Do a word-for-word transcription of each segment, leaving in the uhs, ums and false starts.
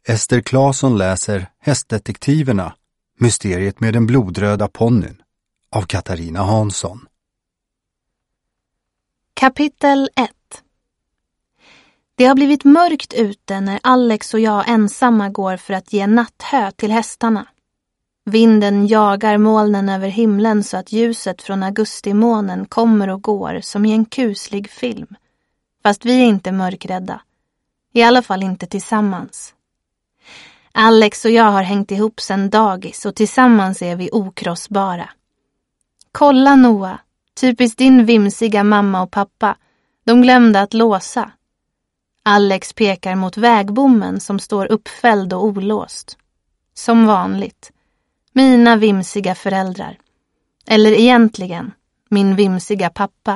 Ester Claesson läser Hästdetektiverna, mysteriet med den blodröda ponnyn av Katarina Hansson. Kapitel ett. Det har blivit mörkt ute när Alex och jag ensamma går för att ge natthö till hästarna. Vinden jagar molnen över himlen så att ljuset från augustimånen kommer och går som i en kuslig film. Fast vi är inte mörkrädda. I alla fall inte tillsammans. Alex och jag har hängt ihop sedan dagis och tillsammans är vi okrossbara. Kolla Noah, typiskt din vimsiga mamma och pappa. De glömde att låsa. Alex pekar mot vägbommen som står uppfälld och olåst. Som vanligt. Mina vimsiga föräldrar. Eller egentligen, min vimsiga pappa.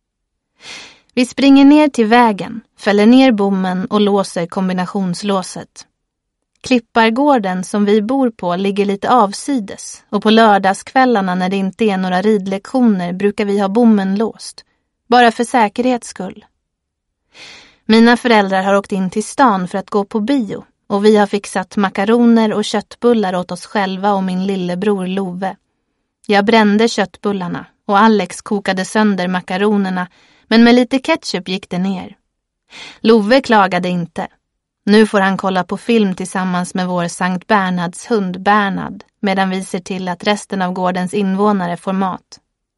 Vi springer ner till vägen, fäller ner bommen och låser kombinationslåset. Klippargården som vi bor på ligger lite avsides och på lördagskvällarna när det inte är några ridlektioner brukar vi ha bommen låst. Bara för säkerhets skull. Mina föräldrar har åkt in till stan för att gå på bio och vi har fixat makaroner och köttbullar åt oss själva och min lillebror Love. Jag brände köttbullarna och Alex kokade sönder makaronerna, men med lite ketchup gick det ner. Love klagade inte. Nu får han kolla på film tillsammans med vår Sankt Bernhards hund Bernhard medan vi ser till att resten av gårdens invånare får mat.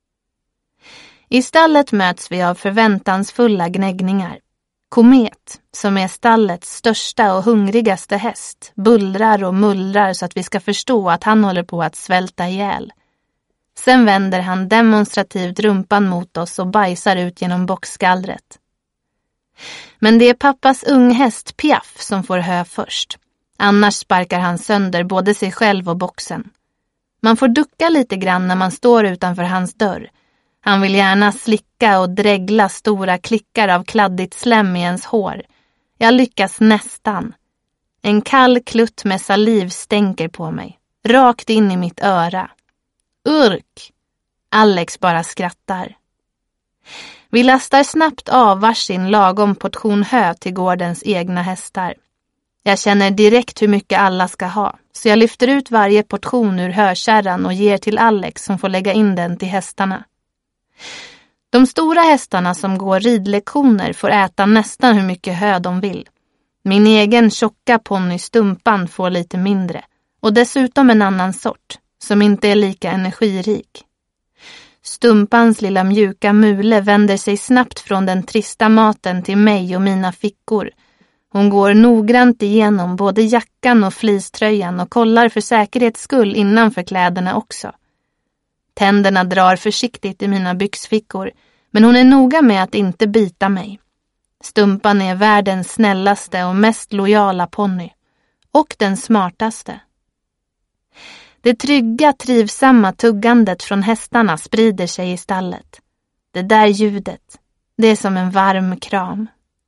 I stallet möts vi av förväntansfulla gnäggningar. Komet, som är stallets största och hungrigaste häst, bullrar och mullrar så att vi ska förstå att han håller på att svälta ihjäl. Sen vänder han demonstrativt rumpan mot oss och bajsar ut genom boxskallret. Men det är pappas unghäst Piaf som får hö först. Annars sparkar han sönder både sig själv och boxen. Man får ducka lite grann när man står utanför hans dörr. Han vill gärna slicka och dregla stora klickar av kladdigt slem i ens hår. Jag lyckas nästan. En kall klutt med saliv stänker på mig. Rakt in i mitt öra. Urk! Alex bara skrattar. Vi lastar snabbt av varsin lagom portion hö till gårdens egna hästar. Jag känner direkt hur mycket alla ska ha, så jag lyfter ut varje portion ur hökärran och ger till Alex som får lägga in den till hästarna. De stora hästarna som går ridlektioner får äta nästan hur mycket hö de vill. Min egen tjocka ponny Stumpan får lite mindre, och dessutom en annan sort, som inte är lika energirik. Stumpans lilla mjuka mule vänder sig snabbt från den trista maten till mig och mina fickor. Hon går noggrant igenom både jackan och fleecetröjan och kollar för säkerhets skull innanför kläderna också. Tänderna drar försiktigt i mina byxfickor, men hon är noga med att inte bita mig. Stumpan är världens snällaste och mest lojala ponny. Och den smartaste. Det trygga, trivsamma tuggandet från hästarna sprider sig i stallet. Det där ljudet, det är som en varm kram.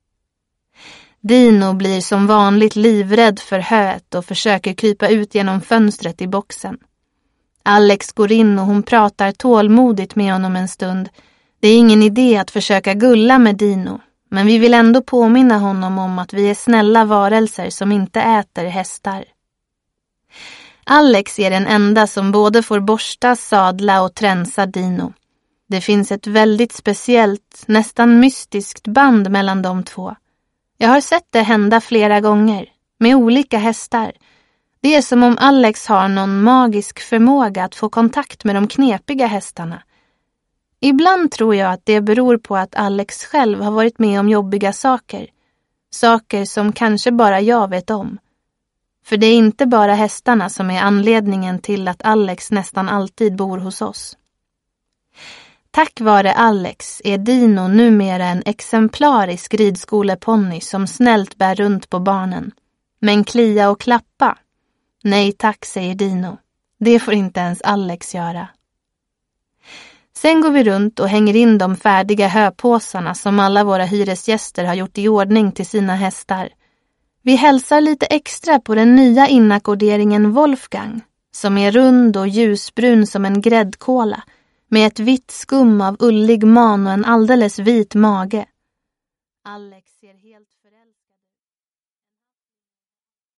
Dino blir som vanligt livrädd för höet och försöker krypa ut genom fönstret i boxen. Alex går in och hon pratar tålmodigt med honom en stund. Det är ingen idé att försöka gulla med Dino, men vi vill ändå påminna honom om att vi är snälla varelser som inte äter hästar. Alex är den enda som både får borsta, sadla och tränsa Dino. Det finns ett väldigt speciellt, nästan mystiskt band mellan de två. Jag har sett det hända flera gånger, med olika hästar. Det är som om Alex har någon magisk förmåga att få kontakt med de knepiga hästarna. Ibland tror jag att det beror på att Alex själv har varit med om jobbiga saker. Saker som kanske bara jag vet om. För det är inte bara hästarna som är anledningen till att Alex nästan alltid bor hos oss. Tack vare Alex är Dino numera en exemplarisk ridskoleponny som snällt bär runt på barnen. Men klia och klappa? Nej tack, säger Dino. Det får inte ens Alex göra. Sen går vi runt och hänger in de färdiga höpåsarna som alla våra hyresgäster har gjort i ordning till sina hästar. Vi hälsar lite extra på den nya inackorderingen Wolfgang, som är rund och ljusbrun som en gräddkola, med ett vitt skum av ullig man och en alldeles vit mage. Alex ser helt